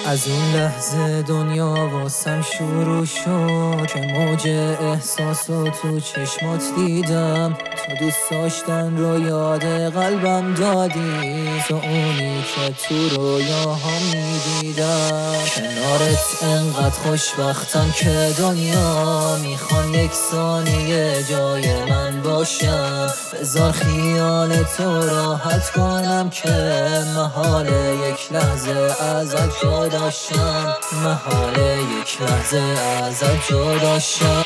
از اون لحظه دنیا واسم شروع شد که موج احساسو تو چشمات دیدم. تو دوست داشتن رو یاد قلبم دادی، تو اونی که تو رویاهام میدیدم. کنارت انقدر خوشبختم که دنیا میخوان یک ثانیه جای من باشن. بذار خیال تو راحت کنم که محال یک لحظه ازت جدا شم، محال یک لحظه ازت جدا شم.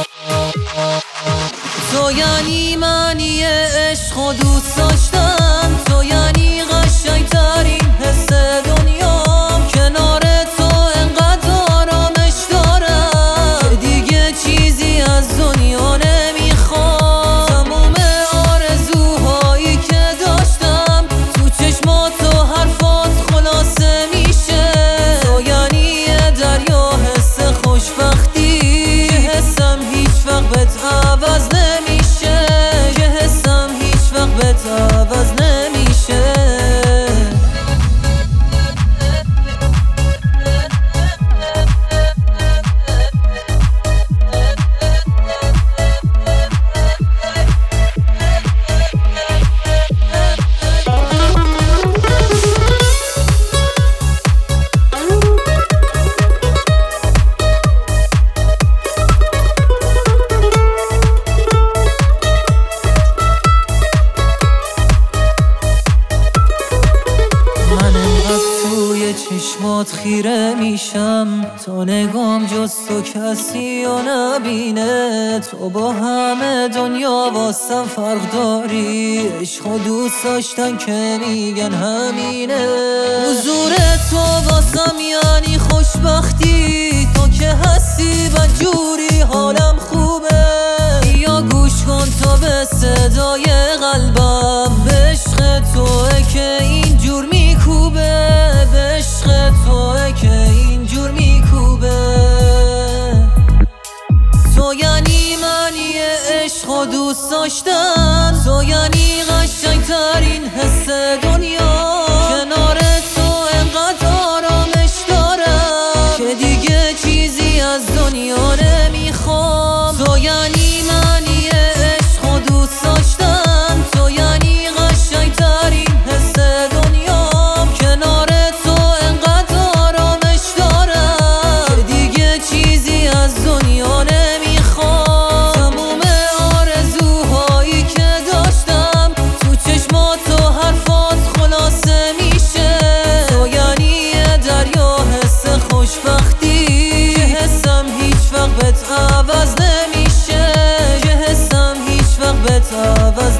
تو یعنی معنی عشق و دوست داشتن، تو یعنی قشنگترین حس دنیام. کنار تو انقدر آرامش دارم که دیگه چیزی از دنیا نمیخوام. تموم آرزوهایی که داشتم تو چشمات و حرفات خلاصه میشه. تو یعنی یه دریا حس خوشبختی که حسم هیچ وقت بهت عوض نمیشه، که حسم هیچ وقت بهت عوض نمیشه. چشمات خیره میشم، تو نگام جز تو کسی و نبینه. تو با همه دنیا واسم فرق داری، عشق و دوست داشتن که میگن همینه. حضور تو واسم یعنی خوشبختی، تو که هستی بدجوری حالم خوبه. یا گوش کن تو به صدای قلبم، به عشق توه که اینجور میکوبه، به عشق توه که اینجور میکوبه. تو یعنی معنی عشق و دوست داشتن، تو یعنی قشنگترین حس دنیا. کنار تو انقدر آرامش دارم که دیگه چیزی از دنیا نمیخوام. تو یعنی معنی عشق و دوست داشتن، تو یعنی قشنگترین حس دنیا. کنار تو انقدر آرامش دارم که دیگه چیزی از دنیا نمیخوام. تموم آرزوهایی که داشتم تو چشمات و حرفات خلاصه میشه. تو یعنی یه دریا حس خوشبختی که حسم هیچ وقت بهت عوض نمیشه، که حسم هیچ وقت بهت عوض